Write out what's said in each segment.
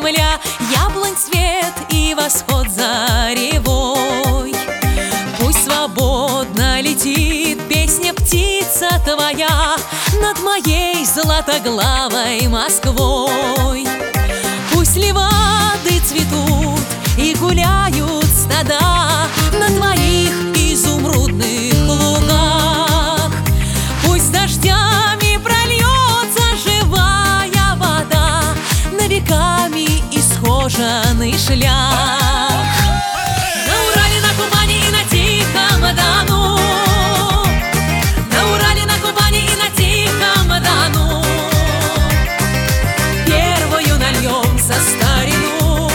земля, яблонь цвет и восход заревой. Пусть свободно летит песня птица твоя над моей златоглавой Москвой. Пусть левады цветут и гуляют стада на твоих изумрудных лугах. Пусть дождями прольется живая вода на веками исхоженный шлях. На Урале, на Кубани и на Тихом Дону, на Урале, на Кубани и на Тихом Дону первую нальем за старину,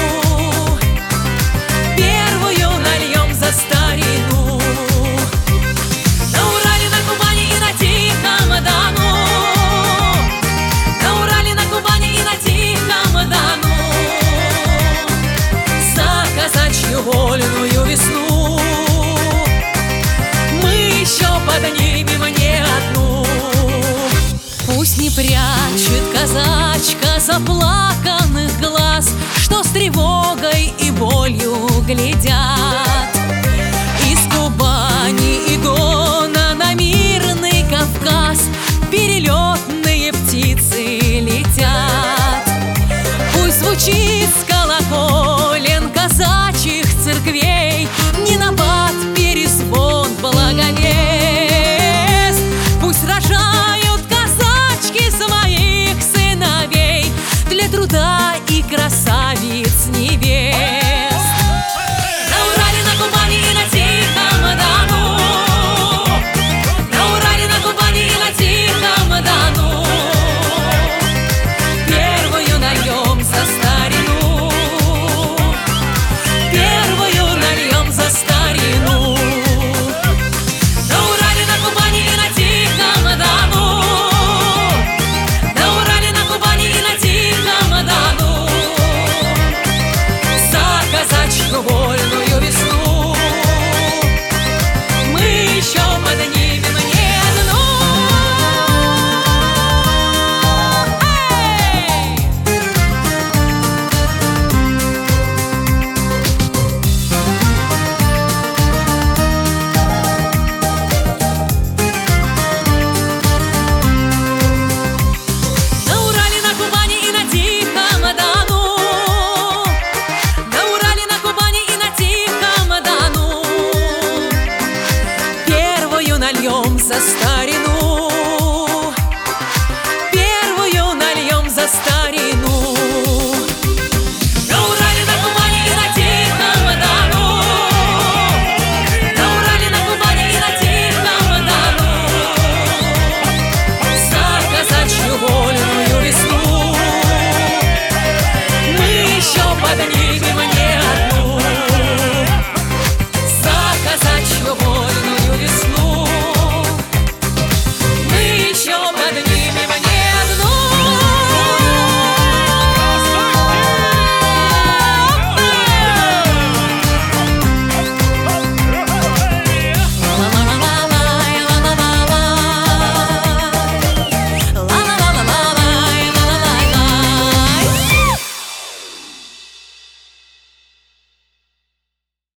первую нальем за старину. На Урале, на Кубани и на Тихом Дону, на Урале, на Кубани и на Тихом Дону за казачью вольную весну мы еще поднимем не одну. Пусть не прячет казачка заплаканных глаз, что с тревогой и болью глядят. Из Кубани и Дона на мирный Кавказ перелетные птицы летят. Пусть звучит с колоколен казачьих церквей не набат, перезвон, благовест. Пусть рожают казачки своих сыновей для труда и красавиц невест. На Урале, на Кубани и на Тихом Дону, на Урале, на Кубани и на Тихом Дону первую нальем за старину, первую нальем за старину. На Урале, на Кубани и на Тихом Дону, на Урале, на Кубани и на Тихом Дону за казачью вольную весну мы еще поднимем не одну. На Урале, на Кубани и на Тихом Дону, на Урале, на Кубани и на Тихом Дону первую нальем за старину.